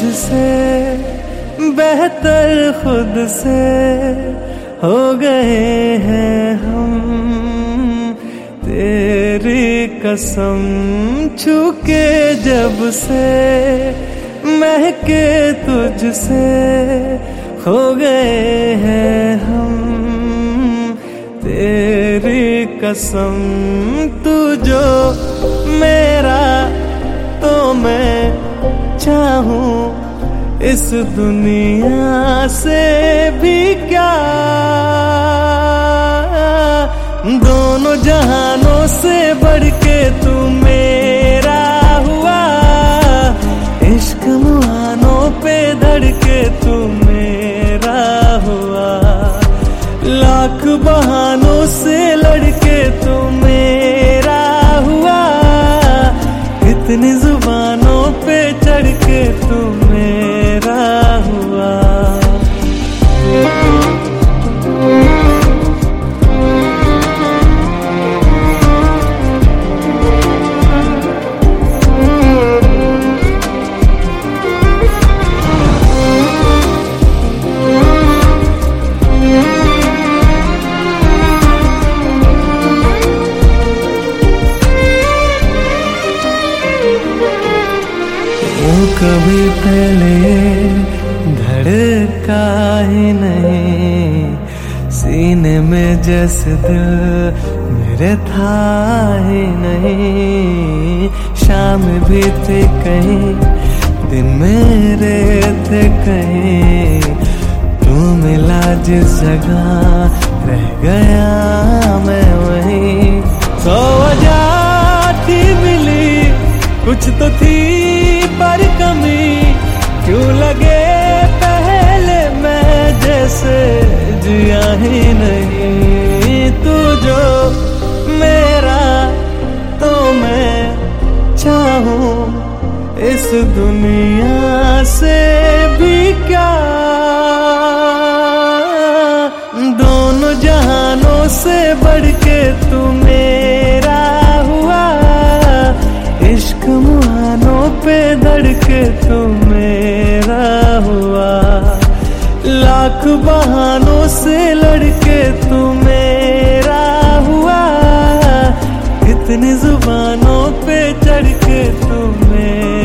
तुझसे बेहतर खुद से हो गए हैं हम। तेरी कसम छू के जब से महके तुझसे हो गए हैं हम। तेरी कसम तू जो मेरा तो मैं चाहूं इस दुनिया से भी क्या। दोनों जहानों से बढ़ के तू मेरा हुआ। इश्क मुहानों पे धड़ के तू मेरा हुआ। लाख बहानों से लड़के तू मेरा हुआ। इतनी जुबानों पे चढ़ के तू मेरा हुआ। कभी पहले धड़का ही नहीं सीने में जैसे दिल मेरे था ही नहीं। शाम भी थे कहीं दिन मेरे थे कहीं। तू मिला जिस जगह रह गया मैं वहीं। 100 वजह थी मिली कुछ तो थी पर कमी। क्यों लगे पहले मैं जैसे जिया ही नहीं। तू जो मेरा तो मैं चाहूं इस दुनिया से भी क्या। दोनों जहानों से बढ़ के तू मेरा हुआ। इश्क मुहानों पे धड़ के तू मेरा हुआ। लाख बहानों से लड़के तू मेरा हुआ। इतनी जुबानों पे चढ़ के तू मेरा